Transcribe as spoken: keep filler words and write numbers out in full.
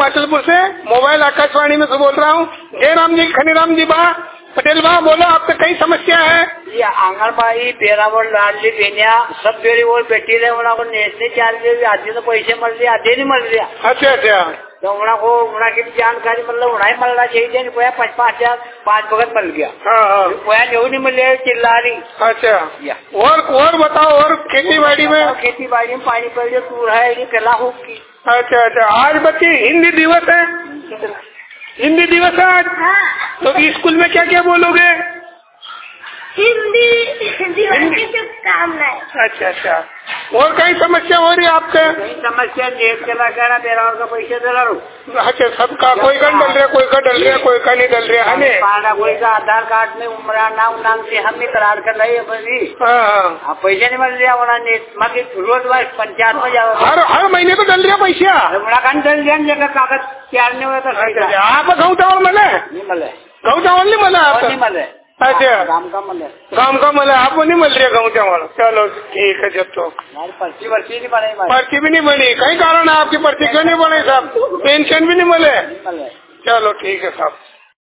माचलपुर से मोबाइल आकाशवाणी में से बोल रहा हूँ। जय राम जी, खनीराम जी बा पटेल बा, बोलो आपसे कई समस्या है। ये आंगनबाड़ी बेराबर लाडली बेनिया सब बेरी और बेटी रहे उनको नेशनल चार्ज आधे तो पैसे मिल रहे आधे नहीं मिल रहा। अच्छा अच्छा, तो उनको उनकी जानकारी मतलब उन्हें मिलना चाहिए। कोया पाँच पाँच हजार पाँच भगत मिल गया। हाँ हाँ, कोया जो नहीं मिल रहा चिल्ला रही। अच्छा, और और बताओ, और खेती बाड़ी में खेती बाड़ी में पानी पड़ रही टूर है ये कला होगी। अच्छा अच्छा, आज बच्चे हिंदी दिवस है, हिंदी दिवस है आज। हाँ। तो स्कूल में क्या क्या बोलोगे? हिंदी दिवस की शुभकामनाएं। अच्छा अच्छा, और कई समस्या हो रही है आपके? कई समस्या नेट चला गया बेरा का पैसे दे रो। अच्छा, सबका कोई का डल रहा, कोई का डल रहा, कोई का नहीं डल रहा है। पाड़ा कोई का आधार कार्ड में उम्र नाम नाम से हम भी करार कर रहे हैं। हाँ हाँ, पैसे नहीं मिल रहा वहाँ नेट मगर रोज वाइज पंचायत में जाओ हर हर महीने तो डल रहा पैसा। बड़ा घंट डल दिया जगह कागज तैयार नहीं हुआ था। आप गाँव चावल मिले? नहीं मिले। गाँव चावल नहीं मिला आपको? नहीं मिले। अच्छा, गाँव का मिले। गाँव का मिला, आपको नहीं मिल रहा गाँव चावल? चलो ठीक है, जब तो पर्ची वर्ची नहीं बनी। पर्ची भी नहीं बनी, कई कारण है आपकी पर्ची क्यों नहीं बनी साहब? पेंशन भी नहीं मिले? मिले। चलो ठीक है साहब।